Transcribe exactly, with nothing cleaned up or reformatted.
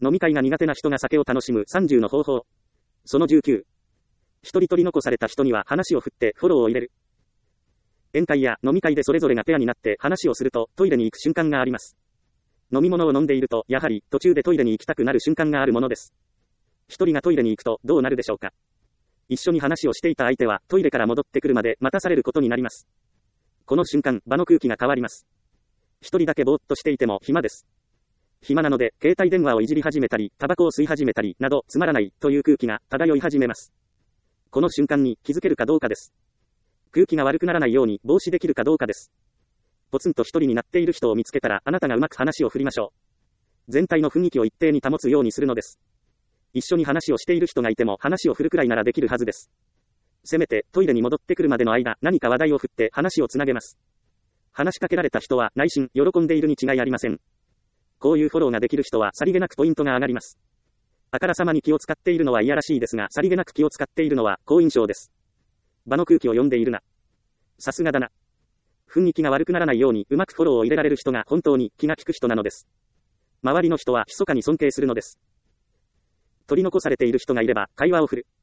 飲み会が苦手な人が酒を楽しむさんじゅうの方法。そのじゅうきゅう。一人取り残された人には話を振ってフォローを入れる。宴会や飲み会でそれぞれがペアになって話をするとトイレに行く瞬間があります。飲み物を飲んでいるとやはり途中でトイレに行きたくなる瞬間があるものです。一人がトイレに行くとどうなるでしょうか。一緒に話をしていた相手はトイレから戻ってくるまで待たされることになります。この瞬間、場の空気が変わります。一人だけぼーっとしていても暇です。暇なので、携帯電話をいじり始めたり、タバコを吸い始めたり、など、つまらないという空気が漂い始めます。この瞬間に気づけるかどうかです。空気が悪くならないように防止できるかどうかです。ポツンと一人になっている人を見つけたら、あなたがうまく話を振りましょう。全体の雰囲気を一定に保つようにするのです。一緒に話をしている人がいても話を振るくらいならできるはずです。せめてトイレに戻ってくるまでの間、何か話題を振って話をつなげます。話しかけられた人は内心喜んでいるに違いありません。こういうフォローができる人はさりげなくポイントが上がります。あからさまに気を使っているのはいやらしいですが、さりげなく気を使っているのは好印象です。場の空気を読んでいるな。さすがだな。雰囲気が悪くならないようにうまくフォローを入れられる人が本当に気が利く人なのです。周りの人は密かに尊敬するのです。取り残されている人がいれば会話を振る。